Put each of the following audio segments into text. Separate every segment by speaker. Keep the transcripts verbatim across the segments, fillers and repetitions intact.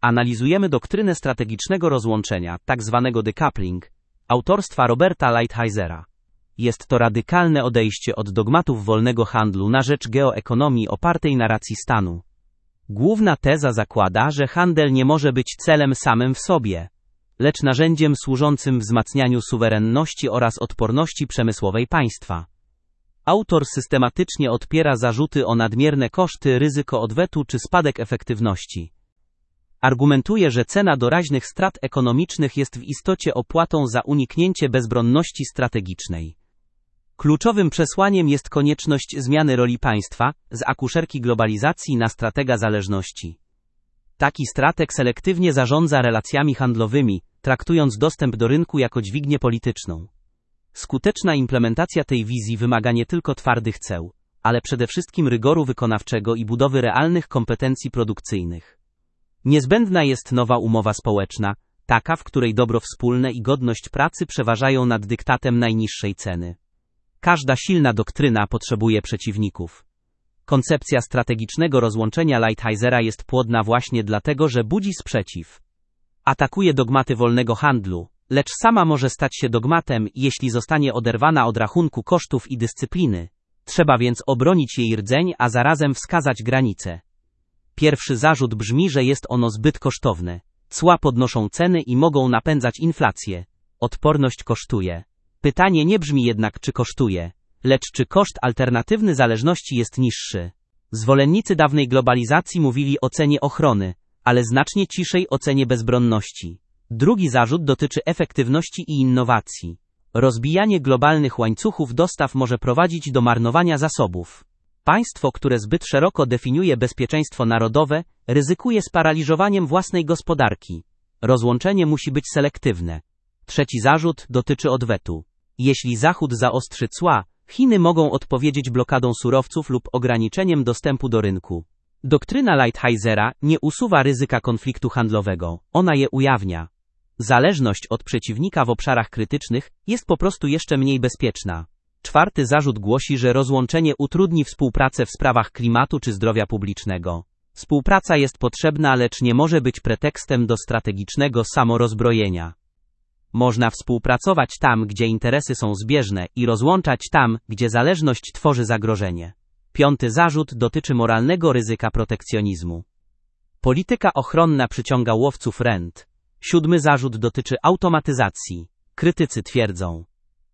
Speaker 1: Analizujemy doktrynę strategicznego rozłączenia, tak zwanego decoupling, autorstwa Roberta Lighthisera. Jest to radykalne odejście od dogmatów wolnego handlu na rzecz geoekonomii opartej na racji stanu. Główna teza zakłada, że handel nie może być celem samym w sobie, lecz narzędziem służącym wzmacnianiu suwerenności oraz odporności przemysłowej państwa. Autor systematycznie odpiera zarzuty o nadmierne koszty, ryzyko odwetu czy spadek efektywności. Argumentuje, że cena doraźnych strat ekonomicznych jest w istocie opłatą za uniknięcie bezbronności strategicznej. Kluczowym przesłaniem jest konieczność zmiany roli państwa z akuszerki globalizacji na stratega zależności. Taki strateg selektywnie zarządza relacjami handlowymi, traktując dostęp do rynku jako dźwignię polityczną. Skuteczna implementacja tej wizji wymaga nie tylko twardych ceł, ale przede wszystkim rygoru wykonawczego i budowy realnych kompetencji produkcyjnych. Niezbędna jest nowa umowa społeczna, taka, w której dobro wspólne i godność pracy przeważają nad dyktatem najniższej ceny. Każda silna doktryna potrzebuje przeciwników. Koncepcja strategicznego rozłączenia Lighthisera jest płodna właśnie dlatego, że budzi sprzeciw. Atakuje dogmaty wolnego handlu, lecz sama może stać się dogmatem, jeśli zostanie oderwana od rachunku kosztów i dyscypliny. Trzeba więc obronić jej rdzeń, a zarazem wskazać granice. Pierwszy zarzut brzmi, że jest ono zbyt kosztowne. Cła podnoszą ceny i mogą napędzać inflację. Odporność kosztuje. Pytanie nie brzmi jednak, czy kosztuje, lecz czy koszt alternatywny zależności jest niższy. Zwolennicy dawnej globalizacji mówili o cenie ochrony, ale znacznie ciszej o cenie bezbronności. Drugi zarzut dotyczy efektywności i innowacji. Rozbijanie globalnych łańcuchów dostaw może prowadzić do marnowania zasobów. Państwo, które zbyt szeroko definiuje bezpieczeństwo narodowe, ryzykuje sparaliżowaniem własnej gospodarki. Rozłączenie musi być selektywne. Trzeci zarzut dotyczy odwetu. Jeśli Zachód zaostrzy cła, Chiny mogą odpowiedzieć blokadą surowców lub ograniczeniem dostępu do rynku. Doktryna Lighthisera nie usuwa ryzyka konfliktu handlowego, ona je ujawnia. Zależność od przeciwnika w obszarach krytycznych jest po prostu jeszcze mniej bezpieczna. Czwarty zarzut głosi, że rozłączenie utrudni współpracę w sprawach klimatu czy zdrowia publicznego. Współpraca jest potrzebna, lecz nie może być pretekstem do strategicznego samorozbrojenia. Można współpracować tam, gdzie interesy są zbieżne i rozłączać tam, gdzie zależność tworzy zagrożenie. Piąty zarzut dotyczy moralnego ryzyka protekcjonizmu. Polityka ochronna przyciąga łowców rent. Siódmy zarzut dotyczy automatyzacji. Krytycy twierdzą: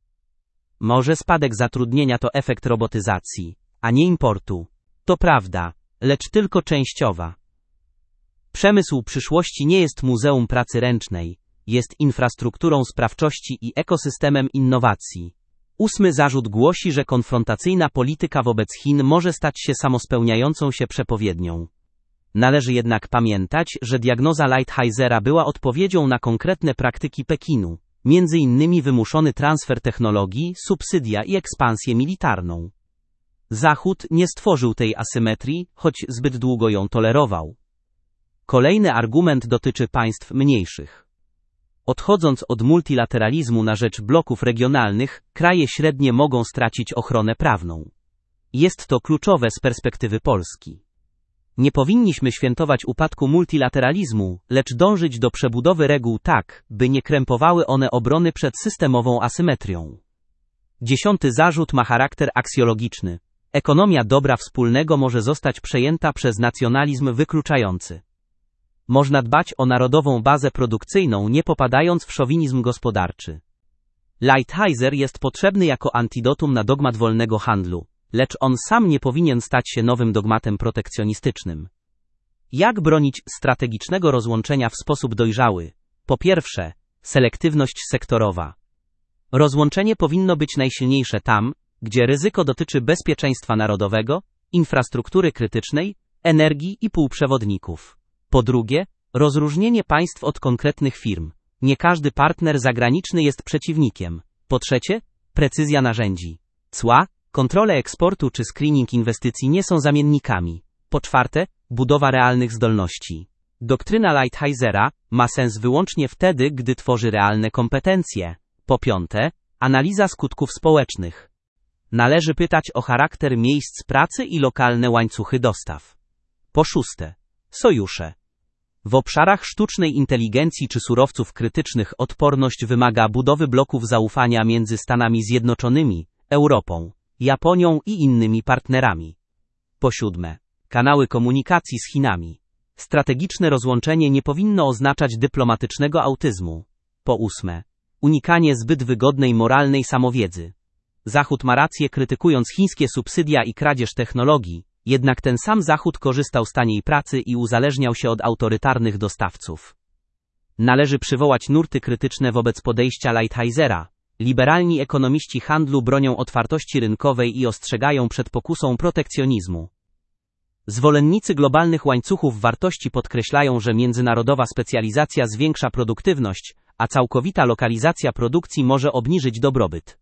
Speaker 1: może spadek zatrudnienia to efekt robotyzacji, a nie importu. To prawda, lecz tylko częściowa. Przemysł przyszłości nie jest muzeum pracy ręcznej, jest infrastrukturą sprawczości i ekosystemem innowacji. Ósmy zarzut głosi, że konfrontacyjna polityka wobec Chin może stać się samospełniającą się przepowiednią. Należy jednak pamiętać, że diagnoza Lighthisera była odpowiedzią na konkretne praktyki Pekinu, między innymi wymuszony transfer technologii, subsydia i ekspansję militarną. Zachód nie stworzył tej asymetrii, choć zbyt długo ją tolerował. Kolejny argument dotyczy państw mniejszych. Odchodząc od multilateralizmu na rzecz bloków regionalnych, kraje średnie mogą stracić ochronę prawną. Jest to kluczowe z perspektywy Polski. Nie powinniśmy świętować upadku multilateralizmu, lecz dążyć do przebudowy reguł tak, by nie krępowały one obrony przed systemową asymetrią. Dziesiąty zarzut ma charakter aksjologiczny. Ekonomia dobra wspólnego może zostać przejęta przez nacjonalizm wykluczający. Można dbać o narodową bazę produkcyjną, nie popadając w szowinizm gospodarczy. Lighthiser jest potrzebny jako antidotum na dogmat wolnego handlu, lecz on sam nie powinien stać się nowym dogmatem protekcjonistycznym. Jak bronić strategicznego rozłączenia w sposób dojrzały? Po pierwsze, selektywność sektorowa. Rozłączenie powinno być najsilniejsze tam, gdzie ryzyko dotyczy bezpieczeństwa narodowego, infrastruktury krytycznej, energii i półprzewodników. Po drugie, rozróżnienie państw od konkretnych firm. Nie każdy partner zagraniczny jest przeciwnikiem. Po trzecie, precyzja narzędzi. Cła, kontrole eksportu czy screening inwestycji nie są zamiennikami. Po czwarte, budowa realnych zdolności. Doktryna Lighthisera ma sens wyłącznie wtedy, gdy tworzy realne kompetencje. Po piąte, analiza skutków społecznych. Należy pytać o charakter miejsc pracy i lokalne łańcuchy dostaw. Po szóste, sojusze. W obszarach sztucznej inteligencji czy surowców krytycznych odporność wymaga budowy bloków zaufania między Stanami Zjednoczonymi, Europą, Japonią i innymi partnerami. Po siódme, kanały komunikacji z Chinami. Strategiczne rozłączenie nie powinno oznaczać dyplomatycznego autyzmu. Po ósme, unikanie zbyt wygodnej moralnej samowiedzy. Zachód ma rację, krytykując chińskie subsydia i kradzież technologii, jednak ten sam Zachód korzystał z taniej pracy i uzależniał się od autorytarnych dostawców. Należy przywołać nurty krytyczne wobec podejścia Lighthisera. Liberalni ekonomiści handlu bronią otwartości rynkowej i ostrzegają przed pokusą protekcjonizmu. Zwolennicy globalnych łańcuchów wartości podkreślają, że międzynarodowa specjalizacja zwiększa produktywność, a całkowita lokalizacja produkcji może obniżyć dobrobyt.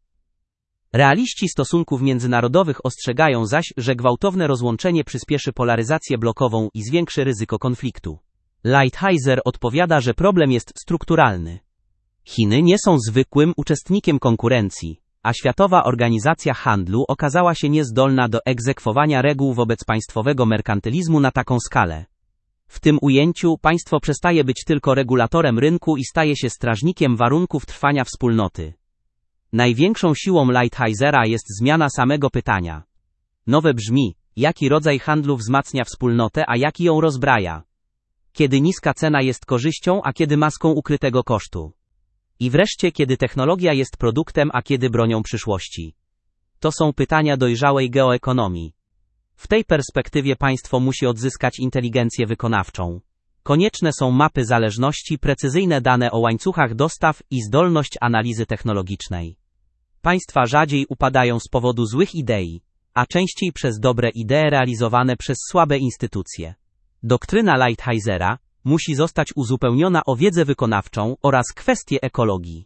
Speaker 1: Realiści stosunków międzynarodowych ostrzegają zaś, że gwałtowne rozłączenie przyspieszy polaryzację blokową i zwiększy ryzyko konfliktu. Lighthizer odpowiada, że problem jest strukturalny. Chiny nie są zwykłym uczestnikiem konkurencji, a Światowa Organizacja Handlu okazała się niezdolna do egzekwowania reguł wobec państwowego merkantylizmu na taką skalę. W tym ujęciu państwo przestaje być tylko regulatorem rynku i staje się strażnikiem warunków trwania wspólnoty. Największą siłą Lighthisera jest zmiana samego pytania. Nowe brzmi, jaki rodzaj handlu wzmacnia wspólnotę, a jaki ją rozbraja? Kiedy niska cena jest korzyścią, a kiedy maską ukrytego kosztu? I wreszcie, kiedy technologia jest produktem, a kiedy bronią przyszłości? To są pytania dojrzałej geoekonomii. W tej perspektywie państwo musi odzyskać inteligencję wykonawczą. Konieczne są mapy zależności, precyzyjne dane o łańcuchach dostaw i zdolność analizy technologicznej. Państwa rzadziej upadają z powodu złych idei, a częściej przez dobre idee realizowane przez słabe instytucje. Doktryna Lighthisera musi zostać uzupełniona o wiedzę wykonawczą oraz kwestie ekologii.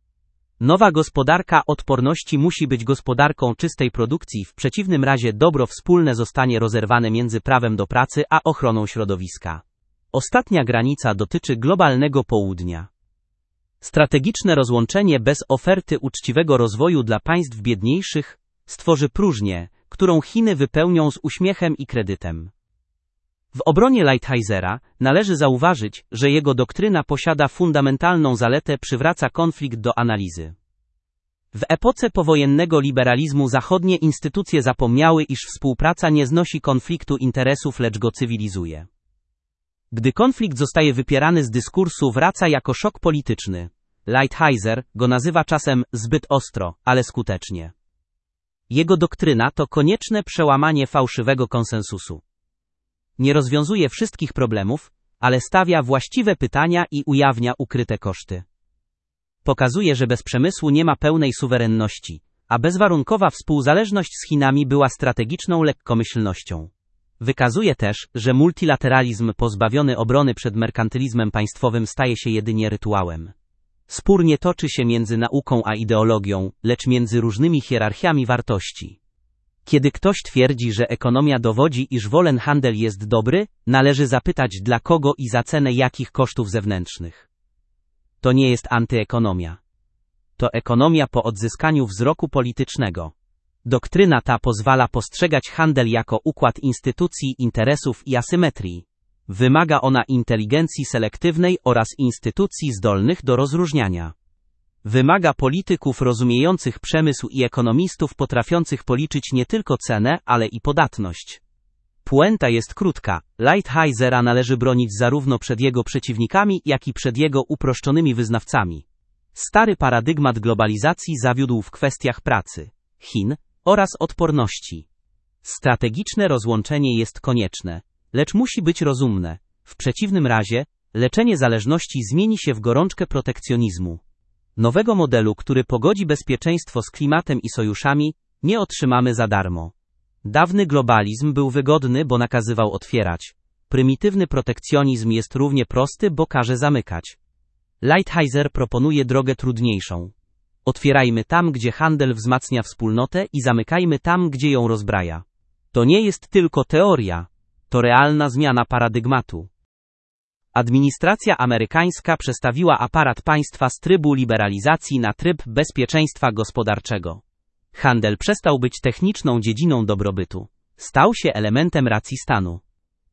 Speaker 1: Nowa gospodarka odporności musi być gospodarką czystej produkcji, w przeciwnym razie dobro wspólne zostanie rozerwane między prawem do pracy a ochroną środowiska. Ostatnia granica dotyczy globalnego południa. Strategiczne rozłączenie bez oferty uczciwego rozwoju dla państw biedniejszych stworzy próżnię, którą Chiny wypełnią z uśmiechem i kredytem. W obronie Lighthisera należy zauważyć, że jego doktryna posiada fundamentalną zaletę, przywraca konflikt do analizy. W epoce powojennego liberalizmu zachodnie instytucje zapomniały, iż współpraca nie znosi konfliktu interesów, lecz go cywilizuje. Gdy konflikt zostaje wypierany z dyskursu, wraca jako szok polityczny. Lighthizer go nazywa czasem zbyt ostro, ale skutecznie. Jego doktryna to konieczne przełamanie fałszywego konsensusu. Nie rozwiązuje wszystkich problemów, ale stawia właściwe pytania i ujawnia ukryte koszty. Pokazuje, że bez przemysłu nie ma pełnej suwerenności, a bezwarunkowa współzależność z Chinami była strategiczną lekkomyślnością. Wykazuje też, że multilateralizm pozbawiony obrony przed merkantylizmem państwowym staje się jedynie rytuałem. Spór nie toczy się między nauką a ideologią, lecz między różnymi hierarchiami wartości. Kiedy ktoś twierdzi, że ekonomia dowodzi, iż wolny handel jest dobry, należy zapytać, dla kogo i za cenę jakich kosztów zewnętrznych. To nie jest antyekonomia. To ekonomia po odzyskaniu wzroku politycznego. Doktryna ta pozwala postrzegać handel jako układ instytucji, interesów i asymetrii. Wymaga ona inteligencji selektywnej oraz instytucji zdolnych do rozróżniania. Wymaga polityków rozumiejących przemysł i ekonomistów potrafiących policzyć nie tylko cenę, ale i podatność. Puenta jest krótka. Lighthisera należy bronić zarówno przed jego przeciwnikami, jak i przed jego uproszczonymi wyznawcami. Stary paradygmat globalizacji zawiódł w kwestiach pracy, Chin oraz odporności. Strategiczne rozłączenie jest konieczne, lecz musi być rozumne. W przeciwnym razie, leczenie zależności zmieni się w gorączkę protekcjonizmu. Nowego modelu, który pogodzi bezpieczeństwo z klimatem i sojuszami, nie otrzymamy za darmo. Dawny globalizm był wygodny, bo nakazywał otwierać. Prymitywny protekcjonizm jest równie prosty, bo każe zamykać. Lighthizer proponuje drogę trudniejszą. Otwierajmy tam, gdzie handel wzmacnia wspólnotę i zamykajmy tam, gdzie ją rozbraja. To nie jest tylko teoria, to realna zmiana paradygmatu. Administracja amerykańska przestawiła aparat państwa z trybu liberalizacji na tryb bezpieczeństwa gospodarczego. Handel przestał być techniczną dziedziną dobrobytu. Stał się elementem racji stanu.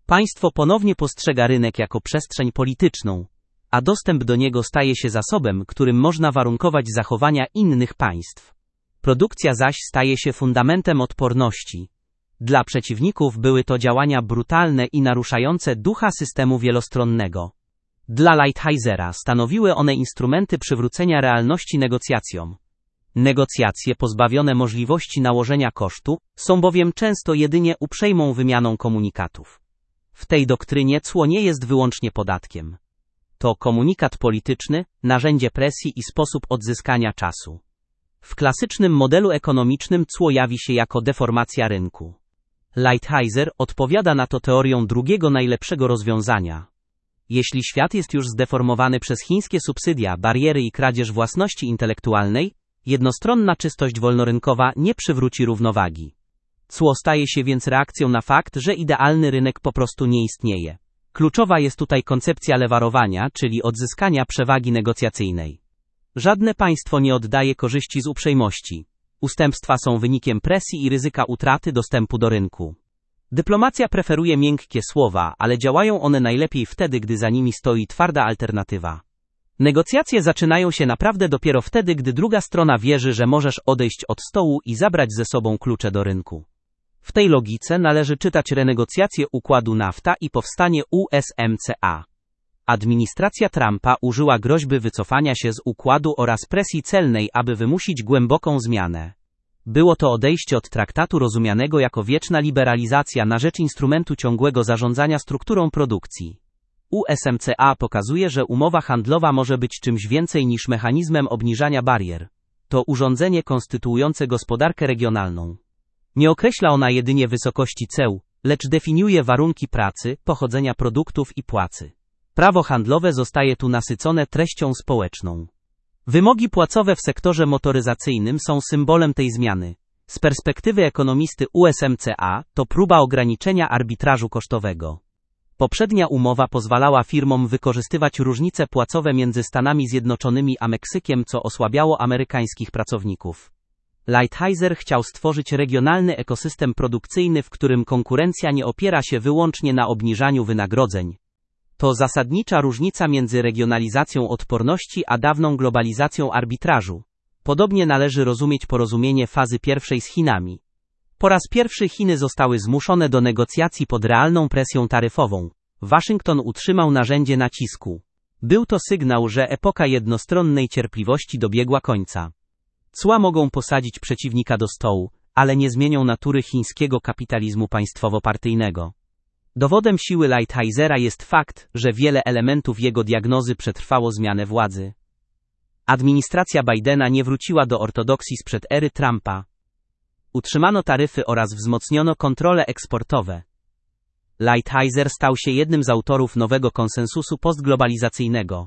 Speaker 1: Państwo ponownie postrzega rynek jako przestrzeń polityczną, a dostęp do niego staje się zasobem, którym można warunkować zachowania innych państw. Produkcja zaś staje się fundamentem odporności. Dla przeciwników były to działania brutalne i naruszające ducha systemu wielostronnego. Dla Lighthisera stanowiły one instrumenty przywrócenia realności negocjacjom. Negocjacje pozbawione możliwości nałożenia kosztu są bowiem często jedynie uprzejmą wymianą komunikatów. W tej doktrynie cło nie jest wyłącznie podatkiem. To komunikat polityczny, narzędzie presji i sposób odzyskania czasu. W klasycznym modelu ekonomicznym cło jawi się jako deformacja rynku. Lighthizer odpowiada na to teorią drugiego najlepszego rozwiązania. Jeśli świat jest już zdeformowany przez chińskie subsydia, bariery i kradzież własności intelektualnej, jednostronna czystość wolnorynkowa nie przywróci równowagi. Cło staje się więc reakcją na fakt, że idealny rynek po prostu nie istnieje. Kluczowa jest tutaj koncepcja lewarowania, czyli odzyskania przewagi negocjacyjnej. Żadne państwo nie oddaje korzyści z uprzejmości. Ustępstwa są wynikiem presji i ryzyka utraty dostępu do rynku. Dyplomacja preferuje miękkie słowa, ale działają one najlepiej wtedy, gdy za nimi stoi twarda alternatywa. Negocjacje zaczynają się naprawdę dopiero wtedy, gdy druga strona wierzy, że możesz odejść od stołu i zabrać ze sobą klucze do rynku. W tej logice należy czytać renegocjację układu NAFTA i powstanie U S M C A. Administracja Trumpa użyła groźby wycofania się z układu oraz presji celnej, aby wymusić głęboką zmianę. Było to odejście od traktatu rozumianego jako wieczna liberalizacja na rzecz instrumentu ciągłego zarządzania strukturą produkcji. U S M C A pokazuje, że umowa handlowa może być czymś więcej niż mechanizmem obniżania barier. To urządzenie konstytuujące gospodarkę regionalną. Nie określa ona jedynie wysokości ceł, lecz definiuje warunki pracy, pochodzenia produktów i płacy. Prawo handlowe zostaje tu nasycone treścią społeczną. Wymogi płacowe w sektorze motoryzacyjnym są symbolem tej zmiany. Z perspektywy ekonomisty U S M C A to próba ograniczenia arbitrażu kosztowego. Poprzednia umowa pozwalała firmom wykorzystywać różnice płacowe między Stanami Zjednoczonymi a Meksykiem, co osłabiało amerykańskich pracowników. Lighthizer chciał stworzyć regionalny ekosystem produkcyjny, w którym konkurencja nie opiera się wyłącznie na obniżaniu wynagrodzeń. To zasadnicza różnica między regionalizacją odporności a dawną globalizacją arbitrażu. Podobnie należy rozumieć porozumienie fazy pierwszej z Chinami. Po raz pierwszy Chiny zostały zmuszone do negocjacji pod realną presją taryfową. Waszyngton utrzymał narzędzie nacisku. Był to sygnał, że epoka jednostronnej cierpliwości dobiegła końca. Cła mogą posadzić przeciwnika do stołu, ale nie zmienią natury chińskiego kapitalizmu państwowo-partyjnego. Dowodem siły Lighthizera jest fakt, że wiele elementów jego diagnozy przetrwało zmianę władzy. Administracja Bidena nie wróciła do ortodoksji sprzed ery Trumpa. Utrzymano taryfy oraz wzmocniono kontrole eksportowe. Lighthizer stał się jednym z autorów nowego konsensusu postglobalizacyjnego.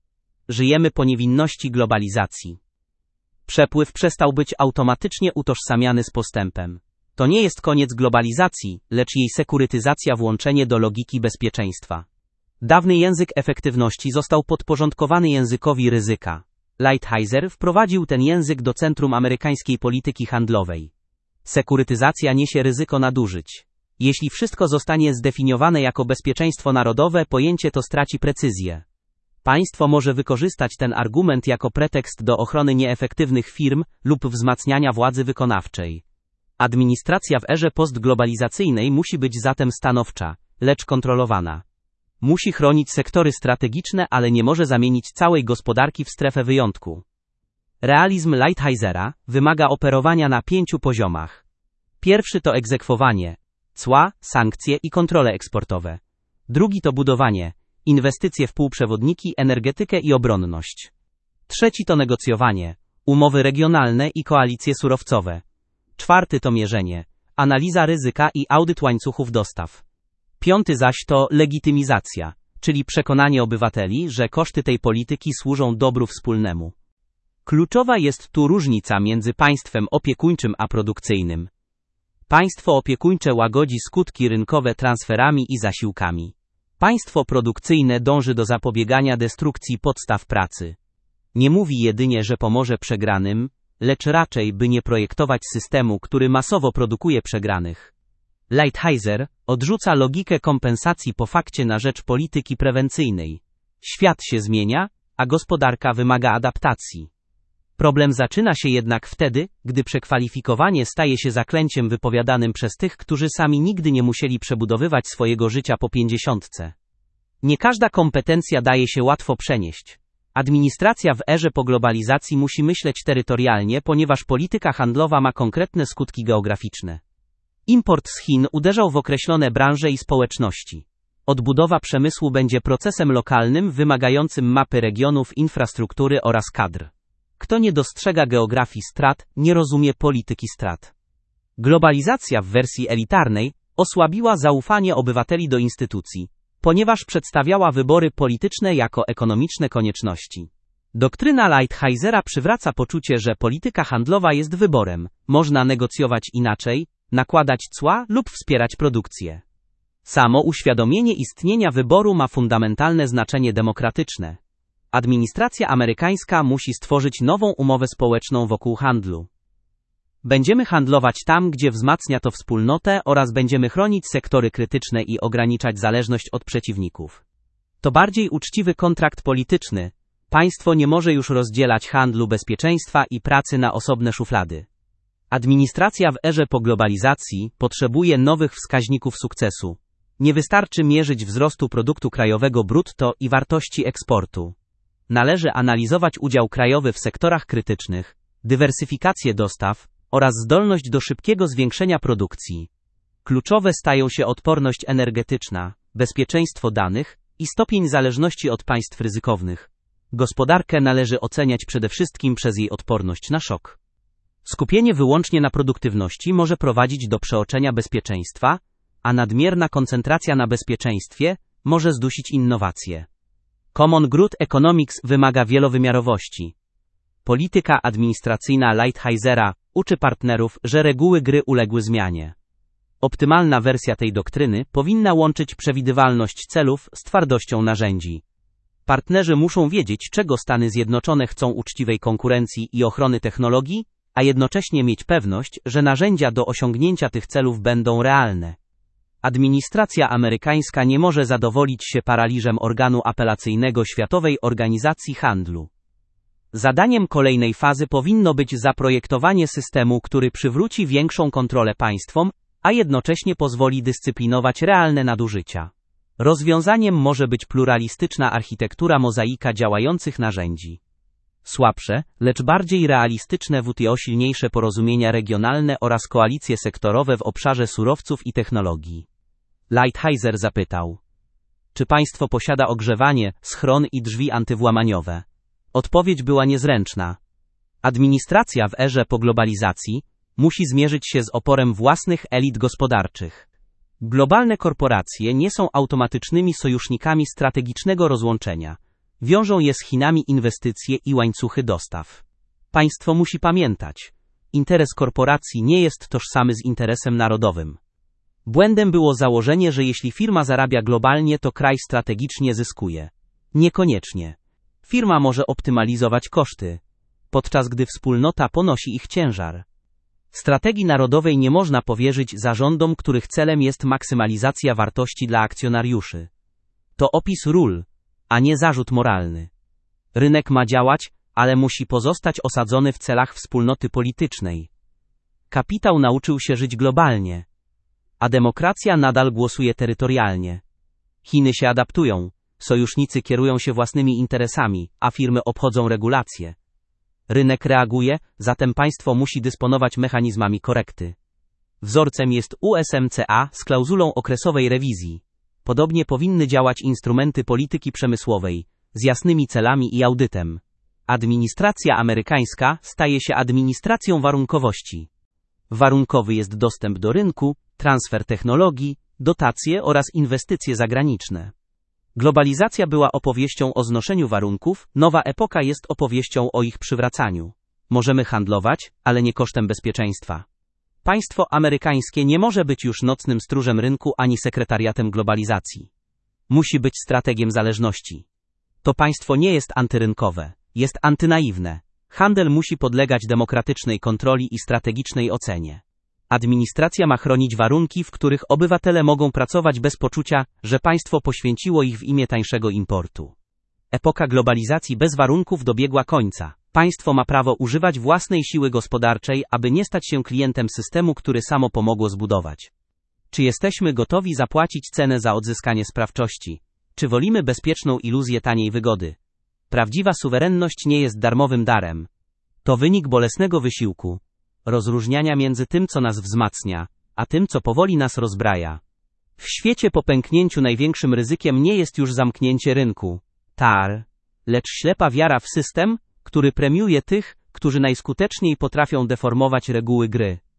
Speaker 1: Żyjemy po niewinności globalizacji. Przepływ przestał być automatycznie utożsamiany z postępem. To nie jest koniec globalizacji, lecz jej sekurytyzacja, włączenie do logiki bezpieczeństwa. Dawny język efektywności został podporządkowany językowi ryzyka. Lighthizer wprowadził ten język do centrum amerykańskiej polityki handlowej. Sekurytyzacja niesie ryzyko nadużyć. Jeśli wszystko zostanie zdefiniowane jako bezpieczeństwo narodowe, pojęcie to straci precyzję. Państwo może wykorzystać ten argument jako pretekst do ochrony nieefektywnych firm lub wzmacniania władzy wykonawczej. Administracja w erze postglobalizacyjnej musi być zatem stanowcza, lecz kontrolowana. Musi chronić sektory strategiczne, ale nie może zamienić całej gospodarki w strefę wyjątku. Realizm Lighthizera wymaga operowania na pięciu poziomach. Pierwszy to egzekwowanie, cła, sankcje i kontrole eksportowe. Drugi to budowanie, inwestycje w półprzewodniki, energetykę i obronność. Trzeci to negocjowanie, umowy regionalne i koalicje surowcowe. Czwarty to mierzenie, analiza ryzyka i audyt łańcuchów dostaw. Piąty zaś to legitymizacja, czyli przekonanie obywateli, że koszty tej polityki służą dobru wspólnemu. Kluczowa jest tu różnica między państwem opiekuńczym a produkcyjnym. Państwo opiekuńcze łagodzi skutki rynkowe transferami i zasiłkami. Państwo produkcyjne dąży do zapobiegania destrukcji podstaw pracy. Nie mówi jedynie, że pomoże przegranym, lecz raczej, by nie projektować systemu, który masowo produkuje przegranych. Lighthizer odrzuca logikę kompensacji po fakcie na rzecz polityki prewencyjnej. Świat się zmienia, a gospodarka wymaga adaptacji. Problem zaczyna się jednak wtedy, gdy przekwalifikowanie staje się zaklęciem wypowiadanym przez tych, którzy sami nigdy nie musieli przebudowywać swojego życia po pięćdziesiątce. Nie każda kompetencja daje się łatwo przenieść. Administracja w erze poglobalizacji musi myśleć terytorialnie, ponieważ polityka handlowa ma konkretne skutki geograficzne. Import z Chin uderzał w określone branże i społeczności. Odbudowa przemysłu będzie procesem lokalnym, wymagającym mapy regionów, infrastruktury oraz kadr. Kto nie dostrzega geografii strat, nie rozumie polityki strat. Globalizacja w wersji elitarnej osłabiła zaufanie obywateli do instytucji, ponieważ przedstawiała wybory polityczne jako ekonomiczne konieczności. Doktryna Lighthizera przywraca poczucie, że polityka handlowa jest wyborem. Można negocjować inaczej, nakładać cła lub wspierać produkcję. Samo uświadomienie istnienia wyboru ma fundamentalne znaczenie demokratyczne. Administracja amerykańska musi stworzyć nową umowę społeczną wokół handlu. Będziemy handlować tam, gdzie wzmacnia to wspólnotę oraz będziemy chronić sektory krytyczne i ograniczać zależność od przeciwników. To bardziej uczciwy kontrakt polityczny. Państwo nie może już rozdzielać handlu, bezpieczeństwa i pracy na osobne szuflady. Administracja w erze poglobalizacji potrzebuje nowych wskaźników sukcesu. Nie wystarczy mierzyć wzrostu produktu krajowego brutto i wartości eksportu. Należy analizować udział krajowy w sektorach krytycznych, dywersyfikację dostaw oraz zdolność do szybkiego zwiększenia produkcji. Kluczowe stają się odporność energetyczna, bezpieczeństwo danych i stopień zależności od państw ryzykownych. Gospodarkę należy oceniać przede wszystkim przez jej odporność na szok. Skupienie wyłącznie na produktywności może prowadzić do przeoczenia bezpieczeństwa, a nadmierna koncentracja na bezpieczeństwie może zdusić innowacje. Common Good Economics wymaga wielowymiarowości. Polityka administracyjna Lighthizera uczy partnerów, że reguły gry uległy zmianie. Optymalna wersja tej doktryny powinna łączyć przewidywalność celów z twardością narzędzi. Partnerzy muszą wiedzieć, czego Stany Zjednoczone chcą: uczciwej konkurencji i ochrony technologii, a jednocześnie mieć pewność, że narzędzia do osiągnięcia tych celów będą realne. Administracja amerykańska nie może zadowolić się paraliżem organu apelacyjnego Światowej Organizacji Handlu. Zadaniem kolejnej fazy powinno być zaprojektowanie systemu, który przywróci większą kontrolę państwom, a jednocześnie pozwoli dyscyplinować realne nadużycia. Rozwiązaniem może być pluralistyczna architektura mozaika działających narzędzi. Słabsze, lecz bardziej realistyczne W T O, silniejsze porozumienia regionalne oraz koalicje sektorowe w obszarze surowców i technologii. Lighthizer zapytał: czy państwo posiada ogrzewanie, schron i drzwi antywłamaniowe? Odpowiedź była niezręczna. Administracja w erze poglobalizacji musi zmierzyć się z oporem własnych elit gospodarczych. Globalne korporacje nie są automatycznymi sojusznikami strategicznego rozłączenia. Wiążą je z Chinami inwestycje i łańcuchy dostaw. Państwo musi pamiętać: interes korporacji nie jest tożsamy z interesem narodowym. Błędem było założenie, że jeśli firma zarabia globalnie, to kraj strategicznie zyskuje. Niekoniecznie. Firma może optymalizować koszty, podczas gdy wspólnota ponosi ich ciężar. Strategii narodowej nie można powierzyć zarządom, których celem jest maksymalizacja wartości dla akcjonariuszy. To opis ról, a nie zarzut moralny. Rynek ma działać, ale musi pozostać osadzony w celach wspólnoty politycznej. Kapitał nauczył się żyć globalnie, a demokracja nadal głosuje terytorialnie. Chiny się adaptują, sojusznicy kierują się własnymi interesami, a firmy obchodzą regulacje. Rynek reaguje, zatem państwo musi dysponować mechanizmami korekty. Wzorcem jest U S M C A z klauzulą okresowej rewizji. Podobnie powinny działać instrumenty polityki przemysłowej, z jasnymi celami i audytem. Administracja amerykańska staje się administracją warunkowości. Warunkowy jest dostęp do rynku, transfer technologii, dotacje oraz inwestycje zagraniczne. Globalizacja była opowieścią o znoszeniu warunków, nowa epoka jest opowieścią o ich przywracaniu. Możemy handlować, ale nie kosztem bezpieczeństwa. Państwo amerykańskie nie może być już nocnym stróżem rynku ani sekretariatem globalizacji. Musi być strategiem zależności. To państwo nie jest antyrynkowe, jest antynaiwne. Handel musi podlegać demokratycznej kontroli i strategicznej ocenie. Administracja ma chronić warunki, w których obywatele mogą pracować bez poczucia, że państwo poświęciło ich w imię tańszego importu. Epoka globalizacji bez warunków dobiegła końca. Państwo ma prawo używać własnej siły gospodarczej, aby nie stać się klientem systemu, który samo pomogło zbudować. Czy jesteśmy gotowi zapłacić cenę za odzyskanie sprawczości? Czy wolimy bezpieczną iluzję taniej wygody? Prawdziwa suwerenność nie jest darmowym darem. To wynik bolesnego wysiłku, rozróżniania między tym, co nas wzmacnia, a tym, co powoli nas rozbraja. W świecie po pęknięciu największym ryzykiem nie jest już zamknięcie rynku, T A R, lecz ślepa wiara w system, który premiuje tych, którzy najskuteczniej potrafią deformować reguły gry.